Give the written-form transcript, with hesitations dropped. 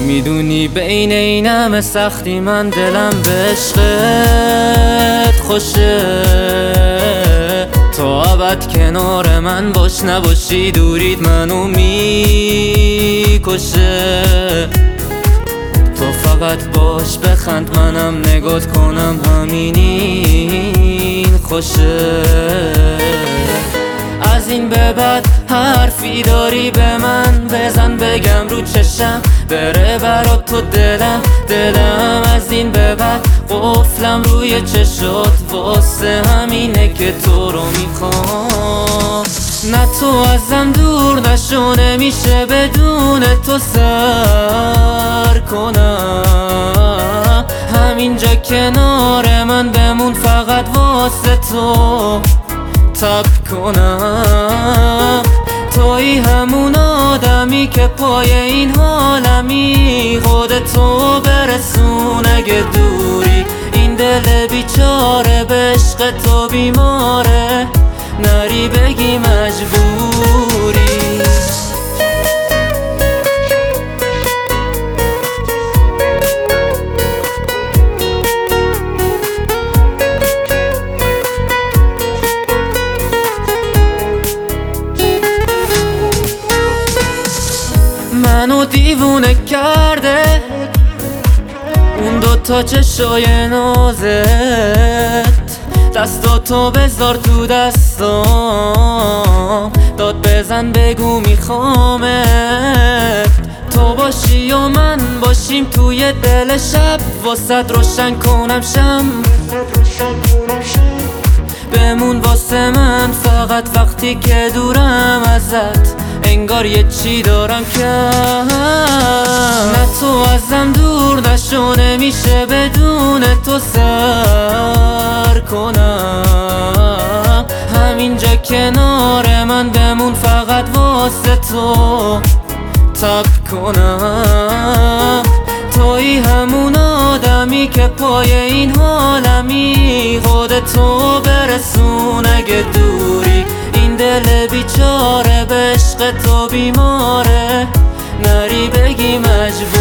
میدونی بین این همه سختی من دلم به عشقت خوشه. تا ابد کنار من باش، نباشی دورید منو میکشه. تو فقط باش بخند منم نگات کنم، همینین خوشه. از این به بعد حرفی داری به من بزن، بگم رو چشم بره برات تو دلم. از این به بعد قفلم روی چشات، واسه همینه که تو رو میخوام. نه تو ازم دور نشو، نمیشه بدون تو سر کنم. همینجا کنار من بمون، فقط واسه تو تب کنم. توی همون آدمی که پای این حالمی، خودتو برسون اگه دوری. این دل بیچاره به عشق تو بیماره، نری بگی مجبوری. منو دیوونه کرده اون دوتا چشای نازت. دستاتو بذار تو دستام، داد بزن بگو میخوامت. تو باشی و من باشیم توی دل شب، واسه روشن کنم شم. بمون واسه من فقط وقتی که دورم ازت، انگار یه چی دارم کم. نه تو ازم دور نشو، نمیشه بدون تو سر کنم. همینجا کنار من بمون، فقط واسه تو تب کنم. توی همون آدمی که پای این حالمی، خودتو برسون اگه دوری. این دل بیچاره به عشق تو بیماره، نری بگی مجبور.